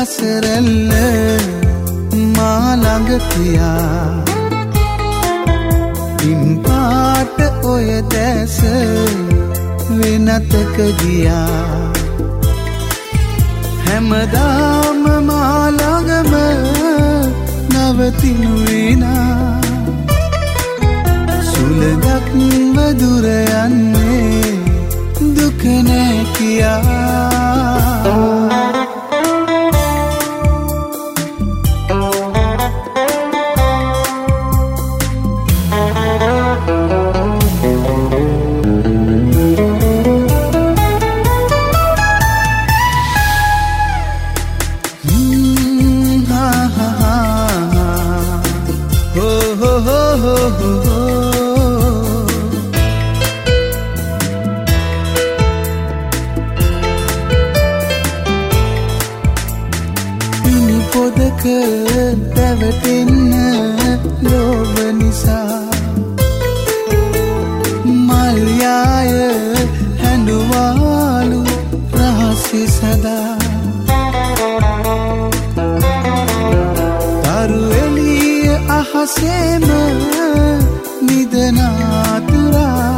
හසරැල්ල මා ළඟ තියා පින් පාට ඔය දැස වෙනතක ගියා හැමදාම මා ළඟම නවතිනුවේ නා සුළඟක් වදුර යන්නේ දුක නෑ කියා පොදක දැවටෙන්න ලෝභ නිසා මල් යාය හැඬුවාලු රහසි සදා තරු එළිය අහසේම නිදනාතුරා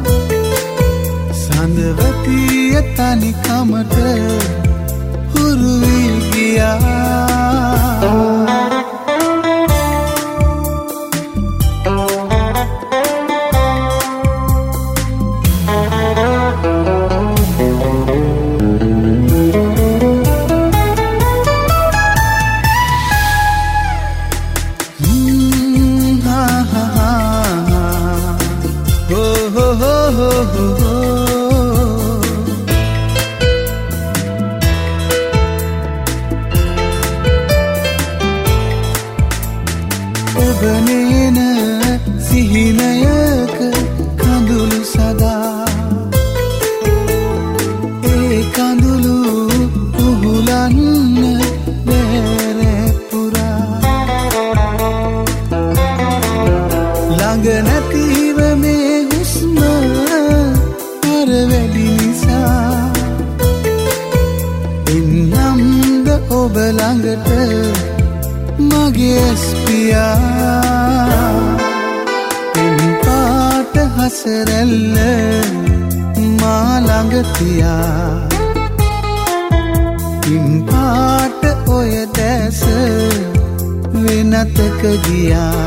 සඳවතිය තනිකමට හුරු වී ගියා ඔබනේන සිහිනයක කඳුළු සදා ඒ කඳුළු උහුලන්න බැරේ පුරා ළඟ නැතිව මේ හුස්ම අර වැඩි නිසා එන්නම්ද ඔබ ළඟට මගේ ස්පියා පින් පාට හසරැල්ල මා ළඟ තියා පින් පාට ඔය දැස වෙනතක ගියා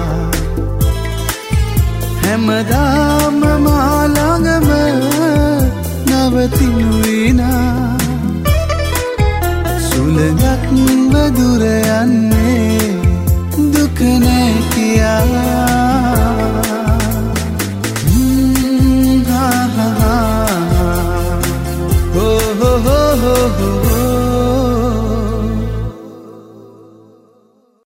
හැමදාම මා ළඟම නවතිනුවේ නා සුළඟක් වදුර යන්න